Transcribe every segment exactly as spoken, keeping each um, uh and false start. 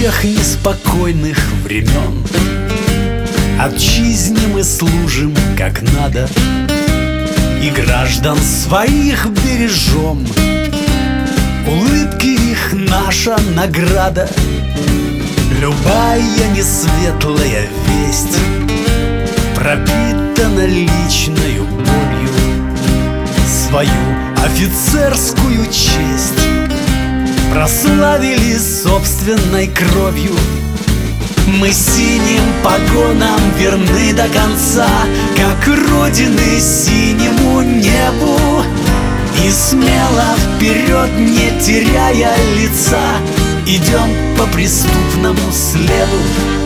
тех неспокойных времен отчизне мы служим как надо, и граждан своих бережем. Улыбки их наша награда. Любая несветлая весть пропитана личною болью. Свою офицерскую честь прославили собственной кровью. Мы синим погонам верны до конца, как родины синему небу. И смело вперед, не теряя лица, идем по преступному следу.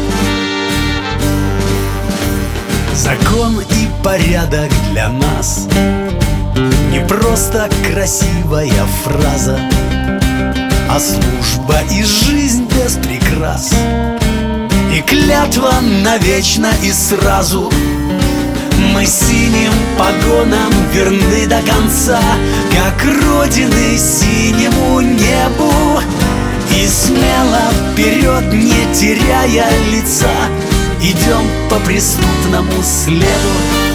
Закон и порядок для нас не просто красивая фраза, а служба и жизнь без прикрас, и клятва навечно и сразу. Мы синим погонам верны до конца, как родины синему небу. И смело вперед, не теряя лица, идем по преступному следу.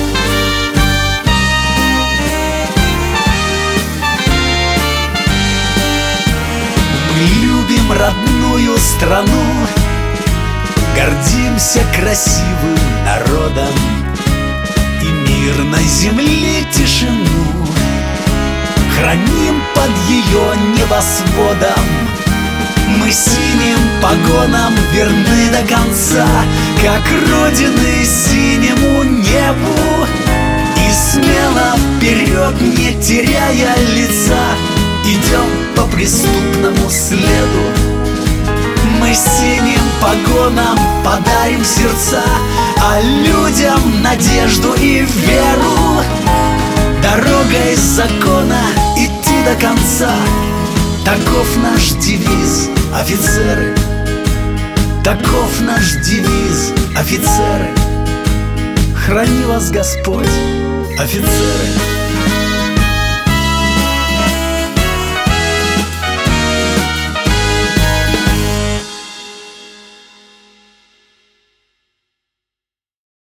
Мы любим родную страну, гордимся красивым народом, и мир на земле тишину храним под ее небосводом. Мы синим погонам верны до конца, как родины синему небу. И смело вперед, не теряя лица, идем по преступному следу. Мы синим погонам подарим сердца, а людям надежду и веру. Дорогой закона идти до конца, таков наш девиз, офицеры. Таков наш девиз, офицеры. Храни вас Господь, офицеры.